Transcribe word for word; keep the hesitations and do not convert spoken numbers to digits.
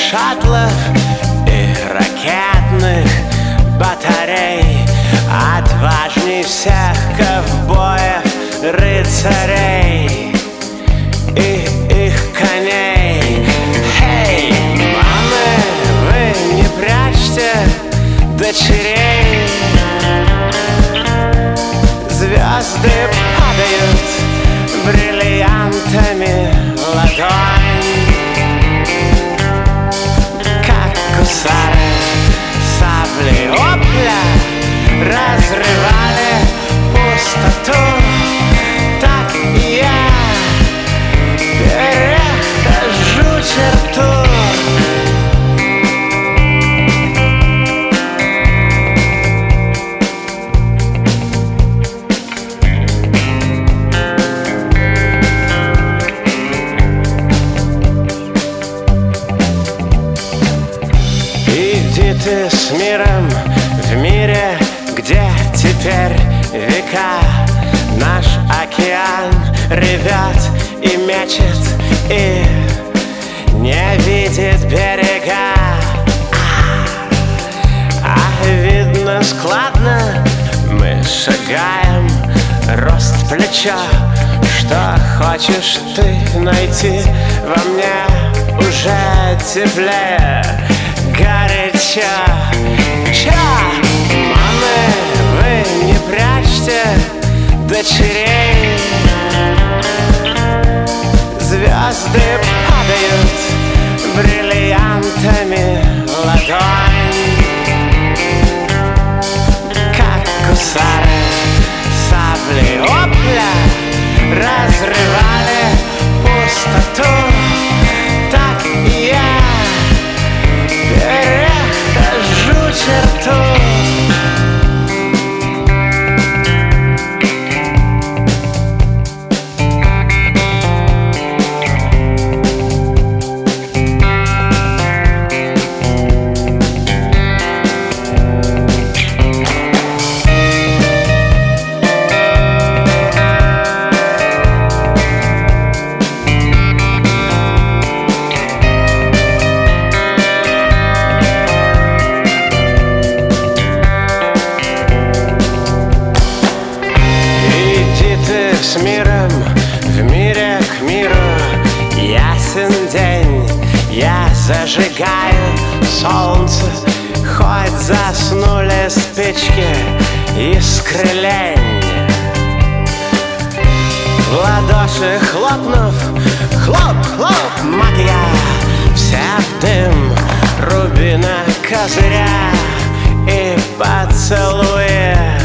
шаттлов и ракетных батарей, отважней всех ковбоев, рыцарей и их коней. Эй, мамы, вы не прячьте дочерей, звезды падают бриллиантами в ладонь, как гусары сабли опля разрывали пустоту. Так и я перехожу черту. Иди ты с миром в мире, где теперь века. Наш океан ревет и мечет, и не видит берега. А, а видно складно мы шагаем, рост плеча. Что хочешь ты найти во мне, уже теплее, горячо. Ча, мамы, вы не прячьте дочерей, звезды падают бриллиантами в ладонь, как гусары сабли опля разрывали пустоту. Так и я перехожу черту. С миром, в мире к миру, ясен день, я зажигаю солнце, хоть заснули спички искры лень. В ладоши хлопнув, хлоп-хлоп, магия, вся в дым рубина козыря и поцелуя